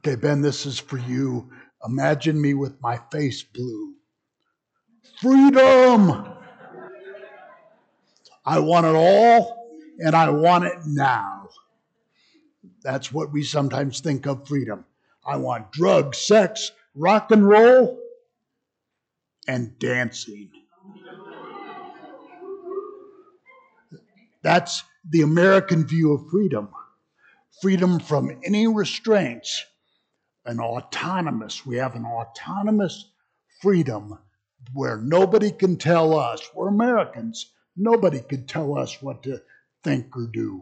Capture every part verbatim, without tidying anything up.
Okay, Ben, this is for you. Imagine me with my face blue. Freedom! I want it all, and I want it now. That's what we sometimes think of freedom. I want drugs, sex, rock and roll, and dancing. That's the American view of freedom. Freedom from any restraints. An autonomous, we have an autonomous freedom where nobody can tell us, we're Americans, nobody can tell us what to think or do.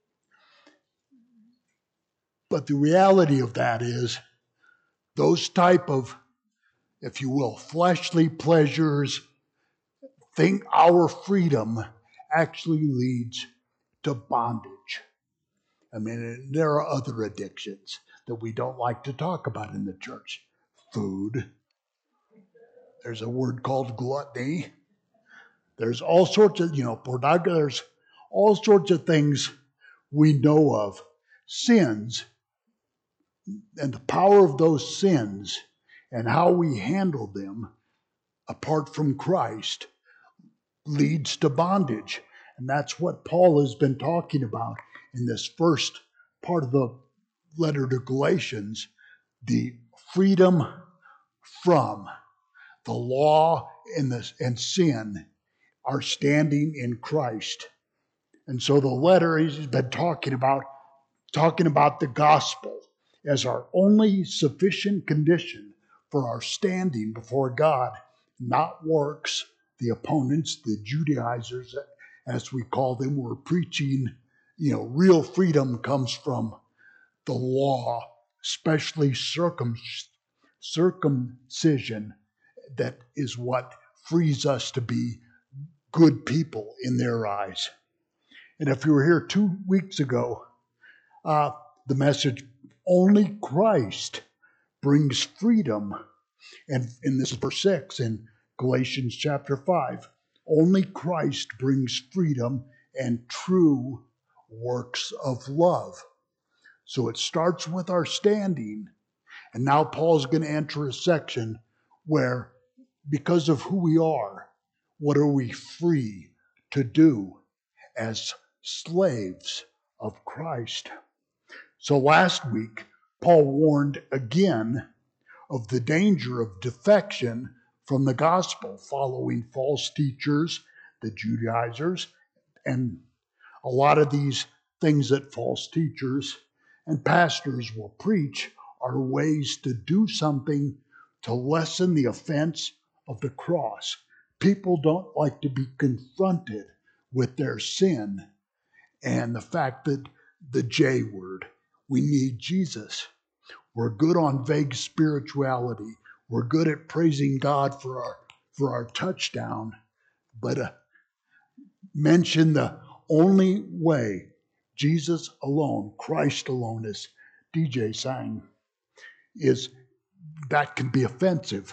But the reality of that is those type of, if you will, fleshly pleasures, think our freedom actually leads to bondage. I mean, there are other addictions that we don't like to talk about in the church. Food. There's a word called gluttony. There's all sorts of, you know, pornography. There's all sorts of things we know of. Sins and the power of those sins and how we handle them apart from Christ leads to bondage. And that's what Paul has been talking about in this first part of the letter to Galatians, the freedom from the law and, the, and sin are standing in Christ. And so the letter he's been talking about, talking about the gospel as our only sufficient condition for our standing before God, not works. The opponents, the Judaizers, as we call them, were preaching, you know, real freedom comes from the law, especially circum, circumcision, that is what frees us to be good people in their eyes. And if you were here two weeks ago, uh, the message, only Christ brings freedom. And, and this is verse six in Galatians chapter five. Only Christ brings freedom and true works of love. So it starts with our standing. And now Paul's going to enter a section where, because of who we are, what are we free to do as slaves of Christ? So last week, Paul warned again of the danger of defection from the gospel, following false teachers, the Judaizers, and a lot of these things that false teachers and pastors will preach are ways to do something to lessen the offense of the cross. People don't like to be confronted with their sin and the fact that the J word, we need Jesus. We're good on vague spirituality. We're good at praising God for our for our touchdown, but uh, mention the only way, Jesus alone, Christ alone, as D J sang, is that can be offensive.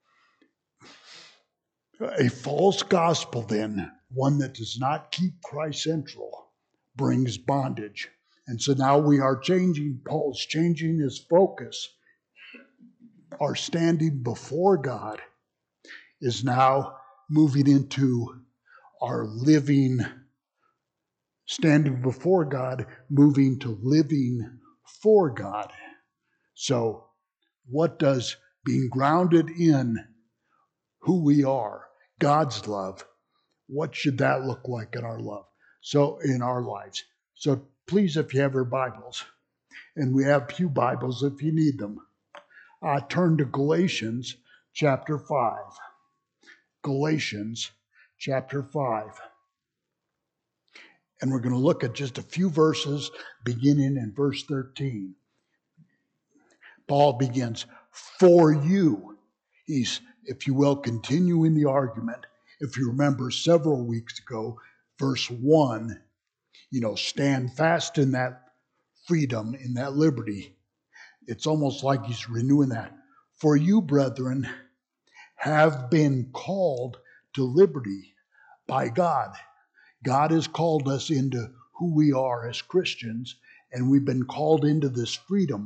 A false gospel, then, one that does not keep Christ central, brings bondage. And so now we are changing, Paul's changing his focus. Our standing before God is now moving into our living, standing before God, moving to living for God. So what does being grounded in who we are, God's love, what should that look like in our love? So in our lives. So please, if you have your Bibles, and we have pew Bibles if you need them, uh, turn to Galatians chapter five. Galatians chapter five. And we're going to look at just a few verses beginning in verse thirteen. Paul begins, for you. He's, if you will, continuing the argument. If you remember several weeks ago, verse one, you know, stand fast in that freedom, in that liberty. It's almost like he's renewing that. For you, brethren, have been called to liberty by God. God has called us into who we are as Christians, and we've been called into this freedom. Our,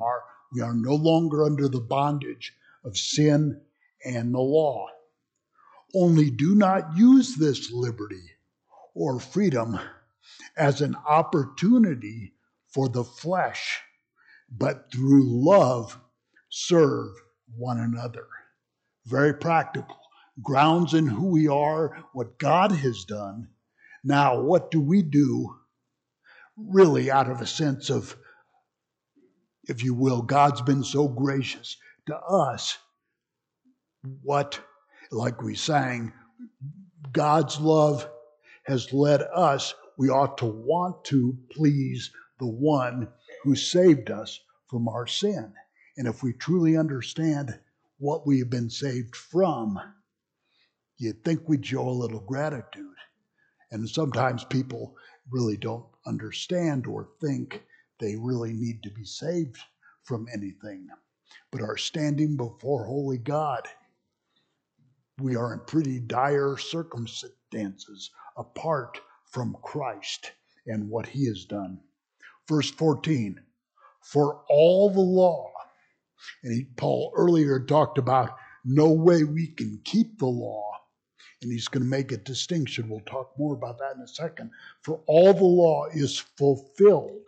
We are no longer under the bondage of sin and the law. Only do not use this liberty or freedom as an opportunity for the flesh, but through love serve one another. Very practical. Grounds in who we are, what God has done. Now, what do we do really out of a sense of, if you will, God's been so gracious to us. What, like we sang, God's love has led us. We ought to want to please the one who saved us from our sin. And if we truly understand what we have been saved from, you'd think we'd show a little gratitude. And sometimes people really don't understand or think they really need to be saved from anything, but are standing before holy God. We are in pretty dire circumstances apart from Christ and what he has done. Verse fourteen, for all the law, and he, Paul earlier talked about no way we can keep the law, and he's going to make a distinction. We'll talk more about that in a second. For all the law is fulfilled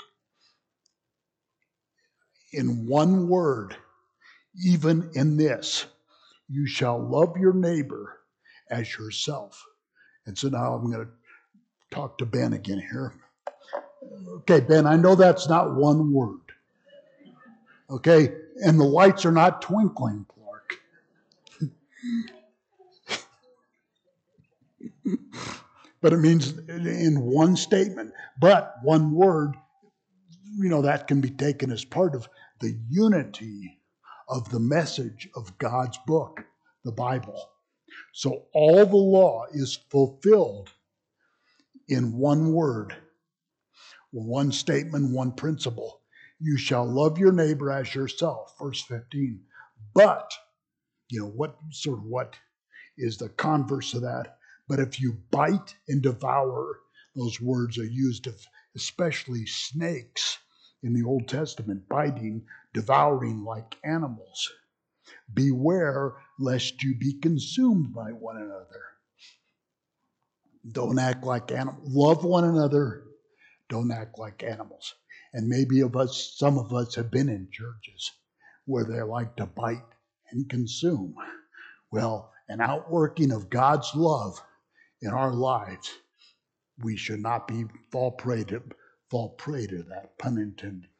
in one word, even in this, you shall love your neighbor as yourself. And so now I'm going to talk to Ben again here. Okay, Ben, I know that's not one word. Okay, and the lights are not twinkling, Clark. But it means in one statement, but one word, you know, that can be taken as part of the unity of the message of God's book, the Bible. So all the law is fulfilled in one word, one statement, one principle. You shall love your neighbor as yourself, verse fifteen. But, you know, what sort of what is the converse of that? But if you bite and devour, those words are used of especially snakes in the Old Testament, biting, devouring like animals. Beware lest you be consumed by one another. Don't act like animals. Love one another. Don't act like animals. And maybe of us, some of us have been in churches where they like to bite and consume. Well, an outworking of God's love in our lives, we should not be fall prey to fall prey to that, pun intended.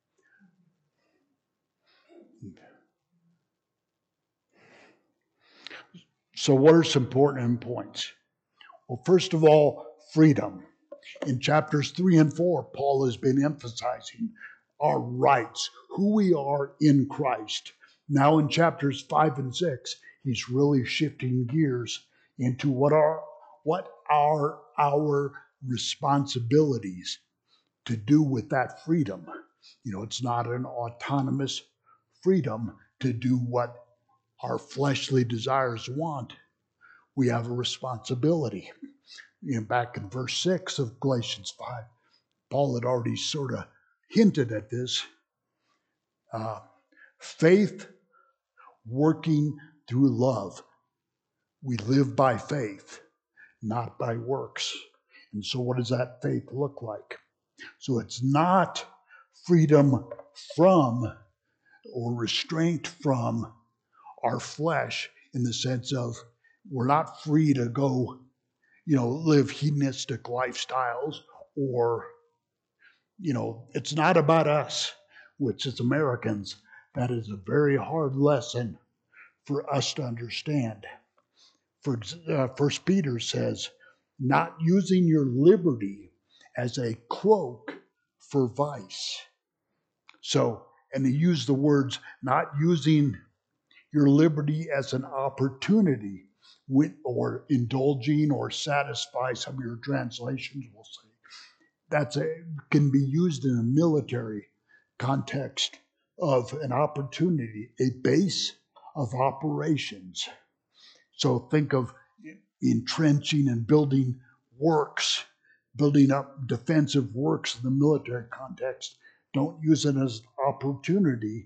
So what are some important points? Well, first of all, freedom. In chapters three and four, Paul has been emphasizing our rights, who we are in Christ. Now in chapters five and six, he's really shifting gears into what are what are our responsibilities to do with that freedom. You know, it's not an autonomous freedom to do what our fleshly desires want. We have a responsibility. You know, back in verse six of Galatians five, Paul had already sort of hinted at this. Uh, faith working through love. We live by faith, not by works. And so what does that faith look like? So it's not freedom from or restraint from our flesh in the sense of we're not free to go, you know, live hedonistic lifestyles, or, you know, it's not about us, which as Americans, that is a very hard lesson for us to understand. For uh, First Peter says, not using your liberty as a cloak for vice. So, and he used the words, not using your liberty as an opportunity with, or indulging or satisfy, some of your translations will say. That's a, can be used in a military context of an opportunity, a base of operations. So think of entrenching and building works, building up defensive works in the military context. Don't use it as an opportunity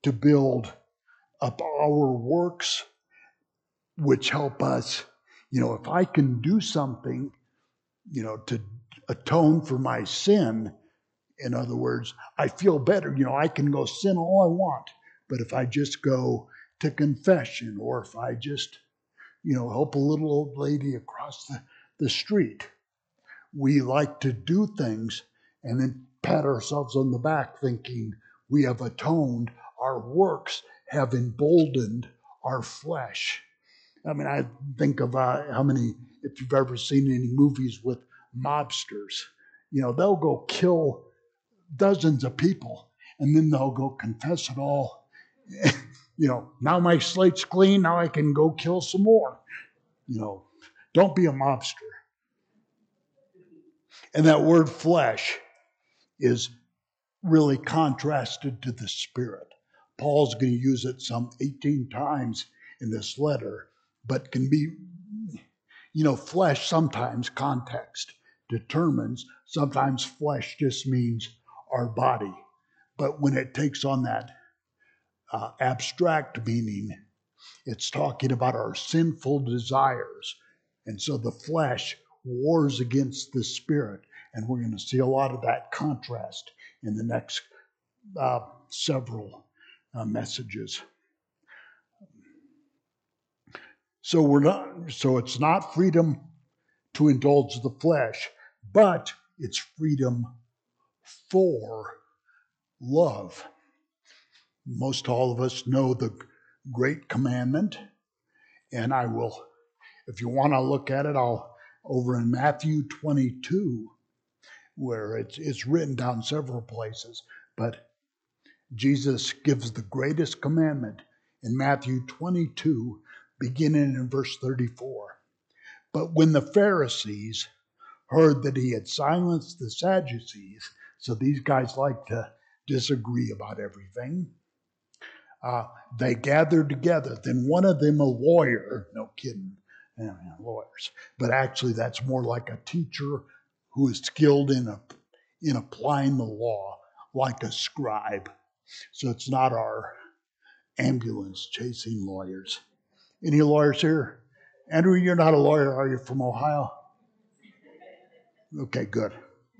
to build up our works, which help us. You know, if I can do something, you know, to atone for my sin, in other words, I feel better. You know, I can go sin all I want, but if I just go to confession, or if I just, you know, help a little old lady across the, the street, we like to do things and then pat ourselves on the back thinking we have atoned. Our works have emboldened our flesh. I mean, I think of uh, how many, if you've ever seen any movies with mobsters, you know, they'll go kill dozens of people and then they'll go confess it all. You know, now my slate's clean, now I can go kill some more. You know, don't be a mobster. And that word flesh is really contrasted to the spirit. Paul's going to use it some eighteen times in this letter, but can be, you know, flesh sometimes context determines. Sometimes flesh just means our body. But when it takes on that uh, abstract meaning, it's talking about our sinful desires. And so the flesh wars against the spirit. And we're going to see a lot of that contrast in the next uh, several uh, messages. So we're not. So it's not freedom to indulge the flesh, but it's freedom for love. Most all of us know the great commandment, and I will, if you want to look at it, I'll over in Matthew twenty-two, where it's it's written down several places, but Jesus gives the greatest commandment in Matthew twenty-two, beginning in verse thirty-four. But when the Pharisees heard that he had silenced the Sadducees, so these guys like to disagree about everything, uh, they gathered together. Then one of them, a lawyer, no kidding, I mean, lawyers, but actually that's more like a teacher who is skilled in, a, in applying the law, like a scribe. So it's not our ambulance chasing lawyers. Any lawyers here? Andrew, you're not a lawyer, are you, from Ohio? Okay, good.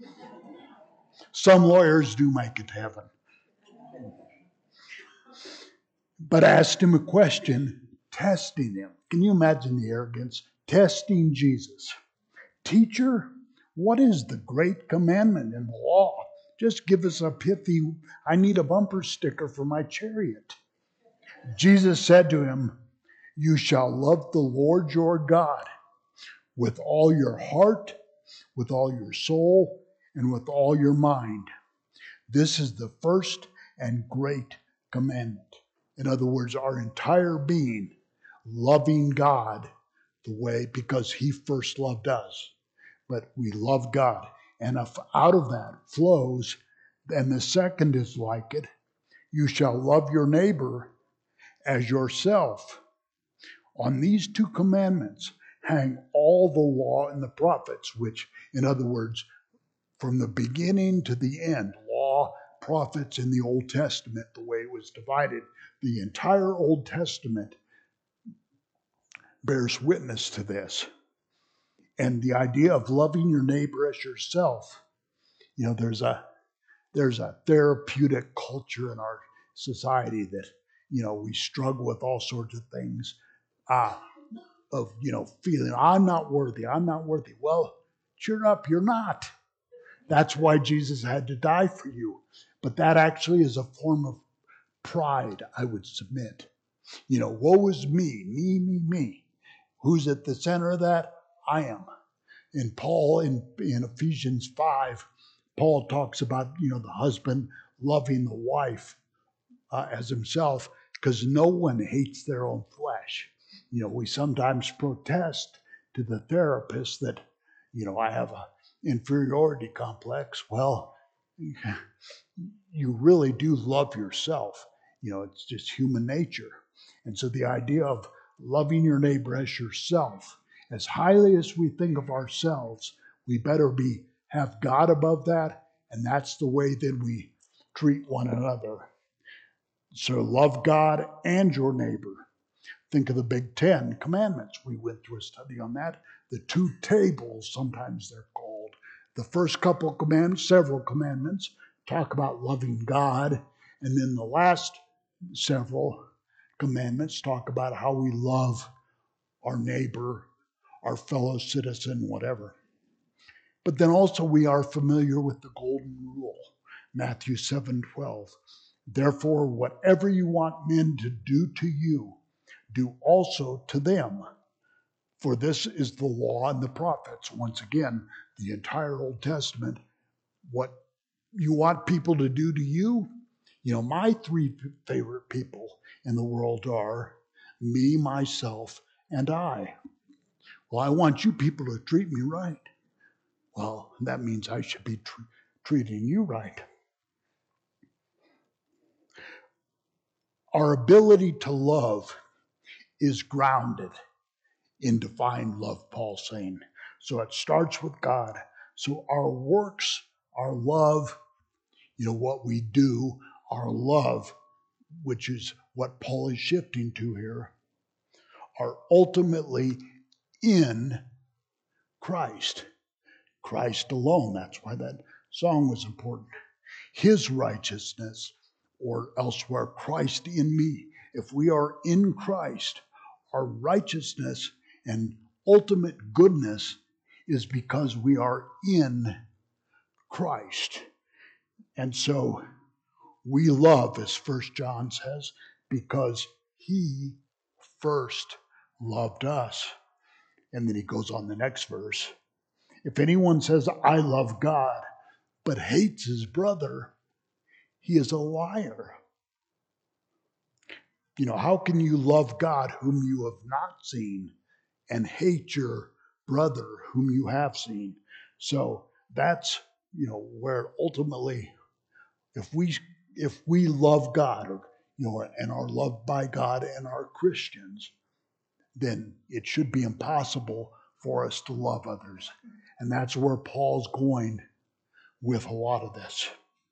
Some lawyers do make it to heaven. But asked him a question, testing him. Can you imagine the arrogance? Testing Jesus. Teacher, what is the great commandment in the law? Just give us a pithy, I need a bumper sticker for my chariot. Jesus said to him, you shall love the Lord your God with all your heart, with all your soul, and with all your mind. This is the first and great commandment. In other words, our entire being, loving God the way, because he first loved us. But we love God. And if out of that flows, and the second is like it, you shall love your neighbor as yourself. On these two commandments hang all the law and the prophets, which, in other words, from the beginning to the end, law, prophets in the Old Testament, the way it was divided, the entire Old Testament bears witness to this. And the idea of loving your neighbor as yourself, you know, there's a there's a therapeutic culture in our society that, you know, we struggle with all sorts of things. Uh, of, you know, feeling, I'm not worthy, I'm not worthy. Well, cheer up, you're not. That's why Jesus had to die for you. But that actually is a form of pride, I would submit. You know, woe is me, me, me, me. Who's at the center of that? I am. And Paul, in, in Ephesians five, Paul talks about, you know, the husband loving the wife uh, as himself, because no one hates their own flesh. You know, we sometimes protest to the therapist that, you know, I have an inferiority complex. Well, you really do love yourself. You know, it's just human nature. And so the idea of loving your neighbor as yourself, as highly as we think of ourselves, we better be have God above that, and that's the way that we treat one another. So love God and your neighbor. Think of the Big Ten Commandments. We went through a study on that. The two tables, sometimes they're called. The first couple of commandments, several commandments, talk about loving God. And then the last several commandments talk about how we love our neighbor, our fellow citizen, whatever. But then also we are familiar with the golden rule, Matthew seven twelve. Therefore, whatever you want men to do to you, do also to them. For this is the law and the prophets. Once again, the entire Old Testament. What you want people to do to you? You know, my three favorite people in the world are me, myself, and I. Well, I want you people to treat me right. Well, that means I should be tr- treating you right. Our ability to love is grounded in divine love, Paul's saying. So it starts with God. So our works, our love, you know, what we do, our love, which is what Paul is shifting to here, are ultimately in Christ. Christ alone. That's why that song was important. His righteousness, or elsewhere, Christ in me. If we are in Christ, our righteousness and ultimate goodness is because we are in Christ. And so we love, as First John says, because he first loved us. And then he goes on the next verse. If anyone says, I love God, but hates his brother, he is a liar. You know, how can you love God whom you have not seen and hate your brother whom you have seen? So that's, you know, where ultimately, if we if we love God, or, you know, and are loved by God and are Christians, then it should be impossible for us to love others. And that's where Paul's going with a lot of this.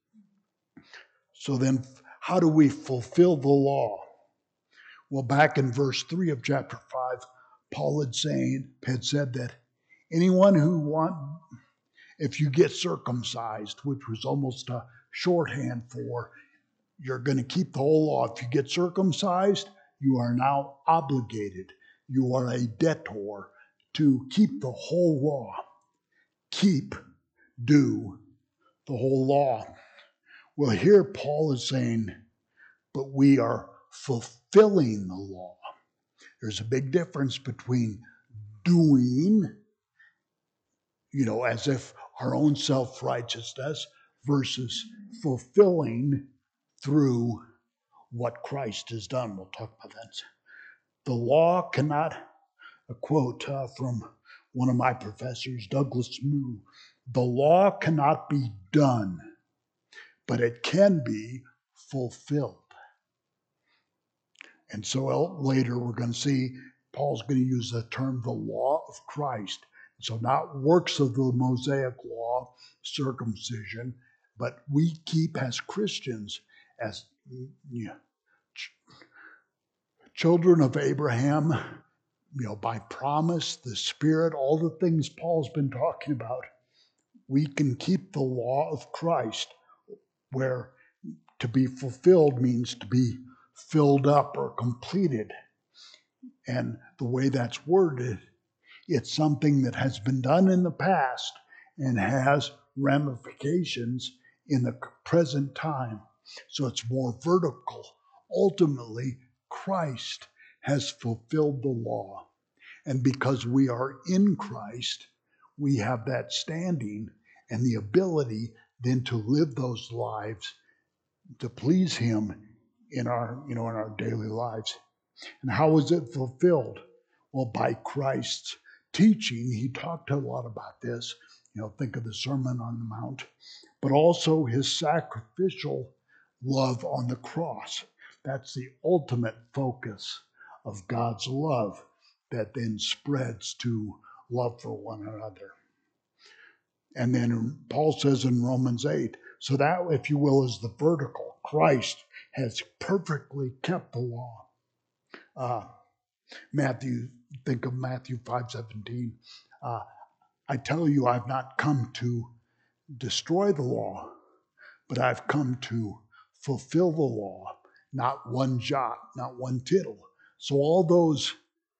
So then, how do we fulfill the law? Well, back in verse three of chapter five, Paul had saying had said that anyone who want, if you get circumcised, which was almost a shorthand for you're going to keep the whole law. If you get circumcised, you are now obligated. You are a debtor to keep the whole law. Keep, do the whole law. Well, here Paul is saying, but we are fulfilling the law. There's a big difference between doing, you know, as if our own self-righteousness versus fulfilling through what Christ has done. We'll talk about that. The law cannot, a quote uh, from one of my professors, Douglas Moo, the law cannot be done, but it can be fulfilled. And so later we're going to see Paul's going to use the term the law of Christ. So not works of the Mosaic law, circumcision, but we keep as Christians, as you know, ch- children of Abraham, you know, by promise, the Spirit, all the things Paul's been talking about, we can keep the law of Christ, where to be fulfilled means to be filled up or completed. And the way that's worded, it's something that has been done in the past and has ramifications in the present time. So it's more vertical. Ultimately, Christ has fulfilled the law. And because we are in Christ, we have that standing and the ability then to live those lives to please him in our, you know, in our daily lives. And how was it fulfilled? Well, by Christ's teaching. He talked a lot about this. You know, think of the Sermon on the Mount, but also his sacrificial love on the cross. That's the ultimate focus of God's love that then spreads to love for one another. And then Paul says in Romans eight, so that, if you will, is the vertical. Christ has perfectly kept the law. Uh, Matthew, think of Matthew five seventeen. Uh, I tell you, I've not come to destroy the law, but I've come to fulfill the law, not one jot, not one tittle. So all those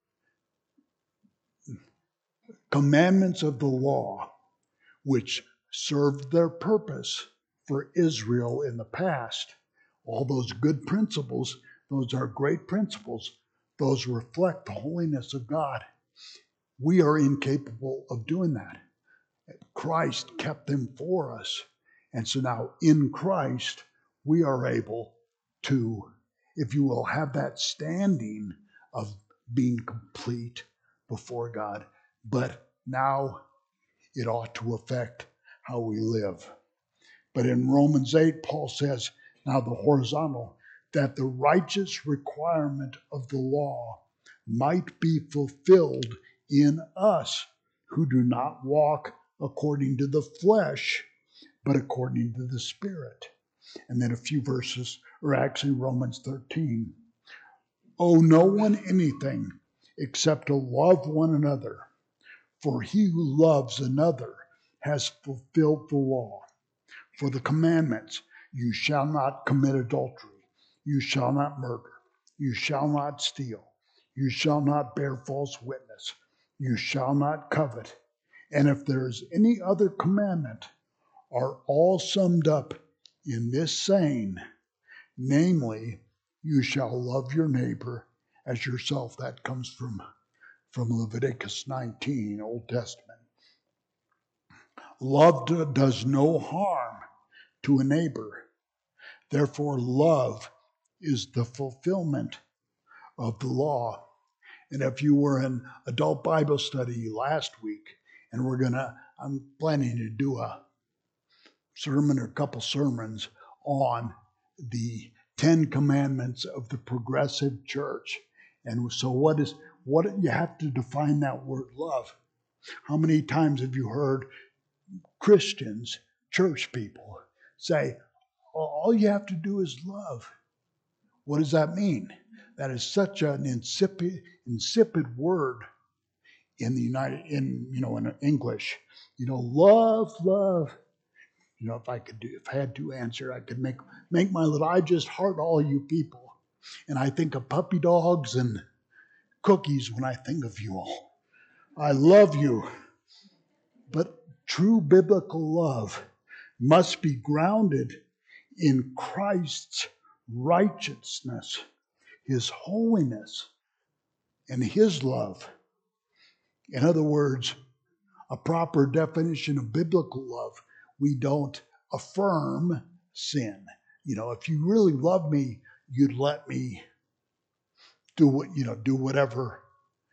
commandments of the law, which served their purpose for Israel in the past, all those good principles, those are great principles. Those reflect the holiness of God. We are incapable of doing that. Christ kept them for us. And so now in Christ, we are able to, if you will, have that standing of being complete before God. But now it ought to affect how we live. But in Romans eight, Paul says, now the horizontal, that the righteous requirement of the law might be fulfilled in us who do not walk according to the flesh, but according to the Spirit. And then a few verses, or actually Romans thirteen. Owe no one anything except to love one another, for he who loves another has fulfilled the law. For the commandments, you shall not commit adultery, you shall not murder, you shall not steal, you shall not bear false witness, you shall not covet. And if there is any other commandment, are all summed up in this saying, namely, you shall love your neighbor as yourself. That comes from, from Leviticus nineteen, Old Testament. Love does no harm to a neighbor. Therefore, love is the fulfillment of the law. And if you were in adult Bible study last week, and we're gonna, I'm planning to do a sermon or a couple sermons on the Ten Commandments of the Progressive Church. And so what is, what, you have to define that word love. How many times have you heard Christians, church people, say, all you have to do is love? What does that mean? That is such an insipid, insipid word in the United, in you know, in English. You know, love, love. You know, if I could do, if I had to answer, I could make make my little. I just heart all you people, and I think of puppy dogs and cookies when I think of you all. I love you, but true biblical love must be grounded in Christ's righteousness, His holiness, and His love. In other words, a proper definition of biblical love, we don't affirm sin. You know, if you really love me, you'd let me do what, you know, do whatever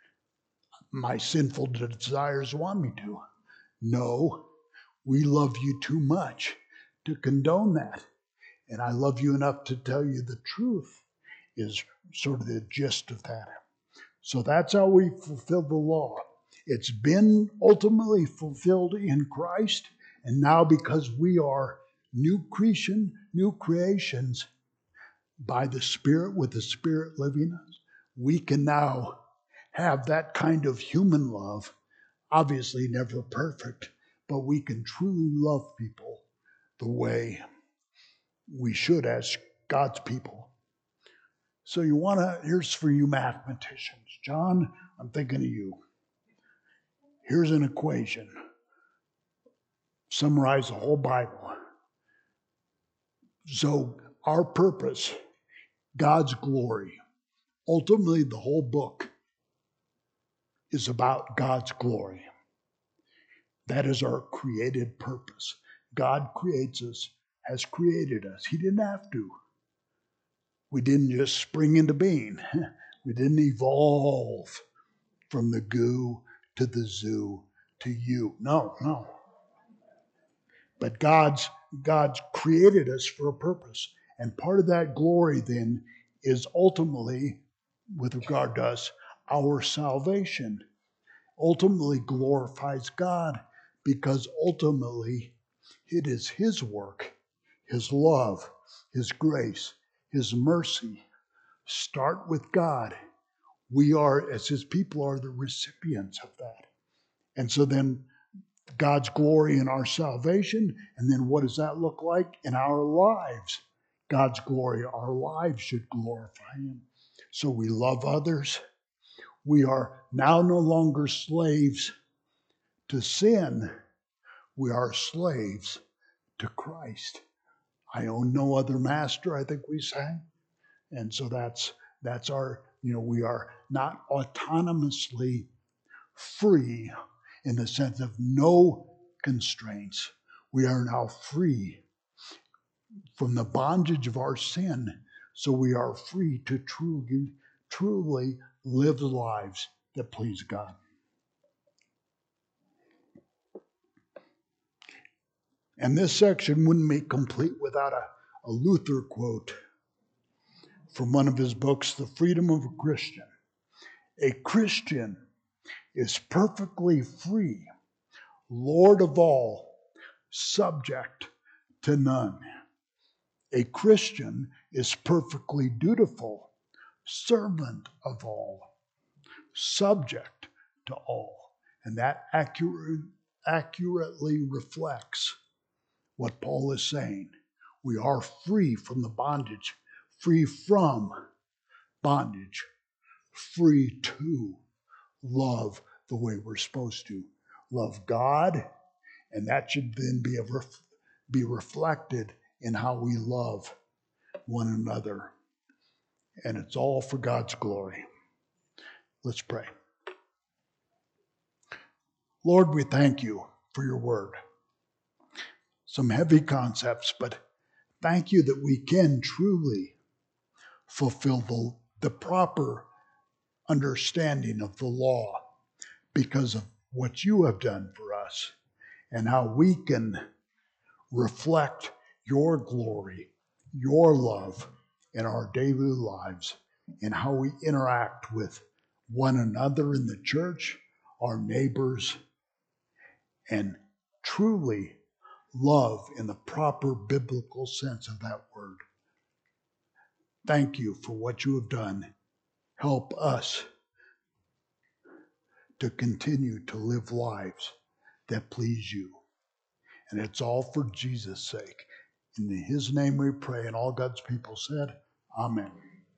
my sinful desires want me to. No, we love you too much to condone that. And I love you enough to tell you the truth is sort of the gist of that. So that's how we fulfill the law. It's been ultimately fulfilled in Christ, and now because we are new creation, new creations by the Spirit, with the Spirit living in us, we can now have that kind of human love, obviously never perfect, but we can truly love people the way we should as God's people. So you want to, here's for you mathematicians. John, I'm thinking of you. Here's an equation. Summarize the whole Bible. So our purpose, God's glory, ultimately the whole book is about God's glory. That is our created purpose. God creates us, has created us. He didn't have to. We didn't just spring into being. We didn't evolve from the goo to the zoo to you. No, no. But God's God's created us for a purpose. And part of that glory then is ultimately, with regard to us, our salvation. Ultimately glorifies God because ultimately it is His work, His love, His grace, His mercy. Start with God. We are, as His people, are the recipients of that. And so then God's glory in our salvation, and then what does that look like in our lives? God's glory, our lives should glorify Him. So we love others. We are now no longer slaves to sin. We are slaves to Christ. I own no other master, I think we sang. And so that's that's our, you know, we are not autonomously free in the sense of no constraints. We are now free from the bondage of our sin. So we are free to truly, truly live lives that please God. And this section wouldn't be complete without a, a Luther quote from one of his books, The Freedom of a Christian. A Christian is perfectly free, Lord of all, subject to none. A Christian is perfectly dutiful, servant of all, subject to all. And that accurate, accurately reflects what Paul is saying. We are free from the bondage, free from bondage, free to love the way we're supposed to. Love God, and that should then be, a ref- be reflected in how we love one another. And it's all for God's glory. Let's pray. Lord, we thank you for your word. Some heavy concepts, but thank you that we can truly fulfill the, the proper understanding of the law because of what you have done for us and how we can reflect your glory, your love in our daily lives and how we interact with one another in the church, our neighbors, and truly love in the proper biblical sense of that word. Thank you for what you have done. Help us to continue to live lives that please you. And it's all for Jesus' sake. In his name we pray, and all God's people said, Amen.